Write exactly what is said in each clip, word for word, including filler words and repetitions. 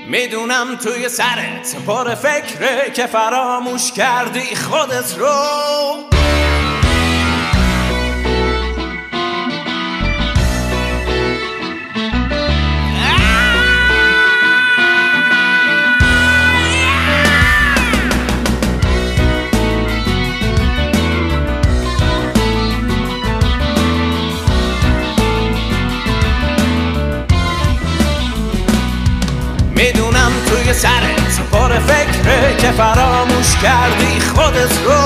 میدونم توی سرت پر فکره که فراموش کردی خودت رو. میدونم توی سرت پر فکره که فراموش کردی خودت رو.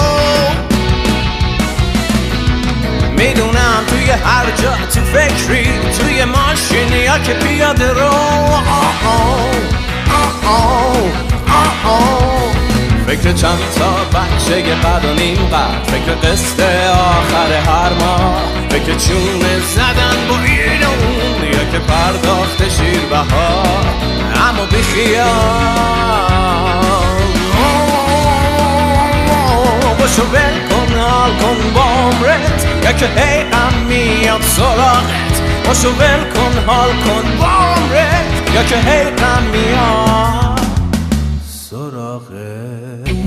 میدونم توی هر جا تو فکری، توی ماشین یا که پیاده رو. آه آه آه آه آه. فکر چند تا بچه قد و نیم قد، فکر قسط آخر هر ماه، فکر چونه زدن با این اون یا که پرداخت شیر بهار. اما بیخیال باشو ول کن، حال کن با عمرت یا که هی هم میاد سراغت. باشو ول کن، حال کن با عمرت یا که هی هم میاد سراغت.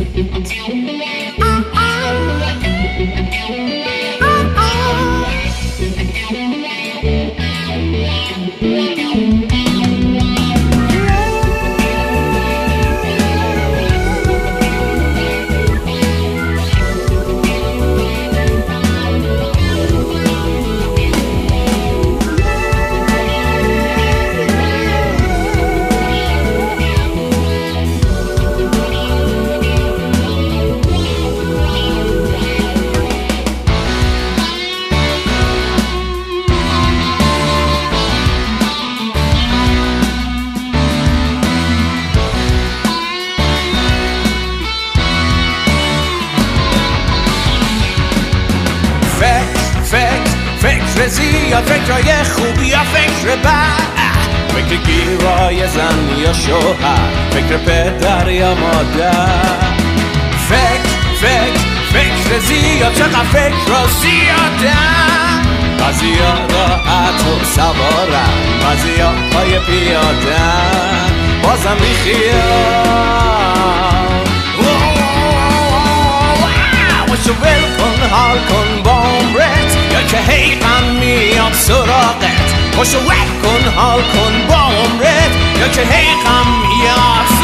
فکر زیاد، فکرهای خوب یا فکر بد، فکر گیرای زن یا شوهر، فکر پدر یا مادر. فکر فکر فکر زیاد، چقدر فکر را زیادن. بعضیا راحت و سوارن، بعضیا پای پیادن. بازم بیخیال باشو ول کن، حال کن با عمرت یا که هی غم میاد سراغت. باشو ول کن، حال کن با عمرت یا که هی غم میاد